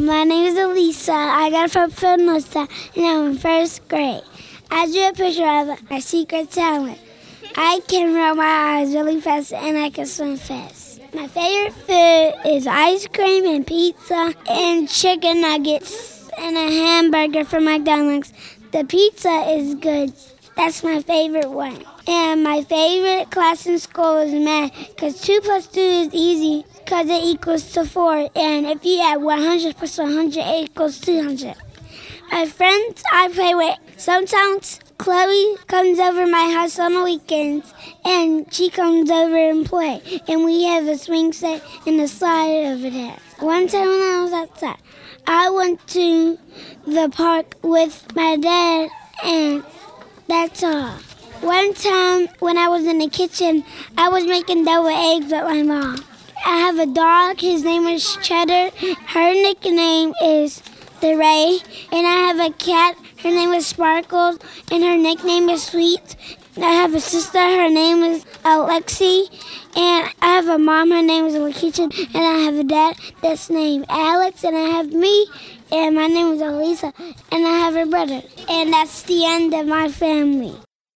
My name is Elisa. I got from Philnosa, and I'm in first grade. I drew a picture of my secret talent. I can roll my eyes really fast, and I can swim fast. My favorite food is ice cream and pizza and chicken nuggets and a hamburger from McDonald's. The pizza is good. That's my favorite one. And my favorite class in school is math because 2 plus 2 is easy because it equals to 4. And if you add 100 plus 100, it equals 200. My friends I play with, sometimes Chloe comes over my house on the weekends and she comes over and play. And we have a swing set and a slide over there. One time when I was outside, I went to the park with my dad and that's all. One time when I was in the kitchen, I was making deviled eggs with my mom. I have a dog. His name is Cheddar. Her nickname is the Ray. And I have a cat. Her name is Sparkles. And her nickname is Sweet. I have a sister. Her name is Alexi. And I have a mom. Her name is Lakeisha. And I have a dad that's named Alex. And I have me. And my name is Elisa. And I have a brother. And that's the end of my family.